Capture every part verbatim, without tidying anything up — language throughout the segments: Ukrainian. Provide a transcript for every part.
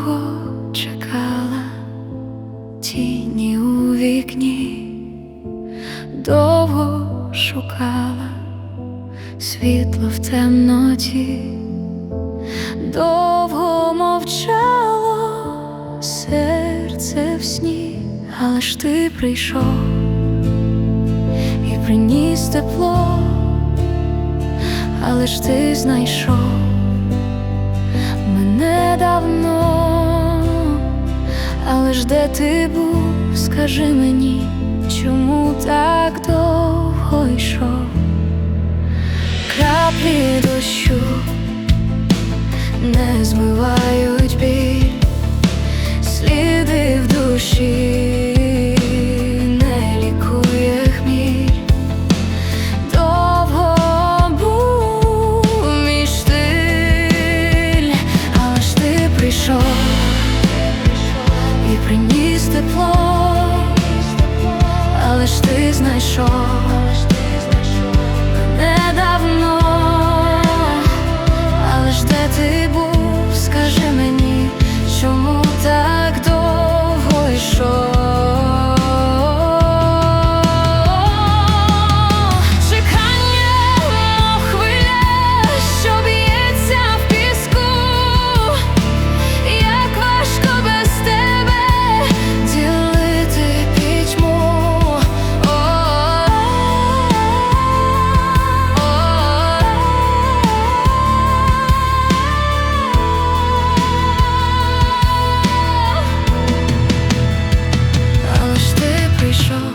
довго чекала, тіні у вікні, довго шукала світло в темноті, довго мовчало серце в сні, але ж ти прийшов і приніс тепло, але ж ти знайшов мене давно. Але ж де ти був, скажи мені, чому так довго йшов? Краплі дощу не змивають біль, сліди в душі не лікує хміль. Довго був мій штиль, але ж ти прийшов і приніс тепло, але ж ти знайшов мене давно. Але ж де ти був, скажи мені, чому так довго йшов? Чекання, мов хвиля, що б'ється в піску, як важко без тебе ділити пітьму. Але ж ти прийшов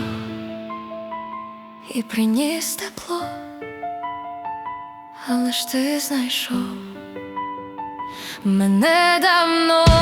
і приніс тепло, але ж ти знайшов мене давно.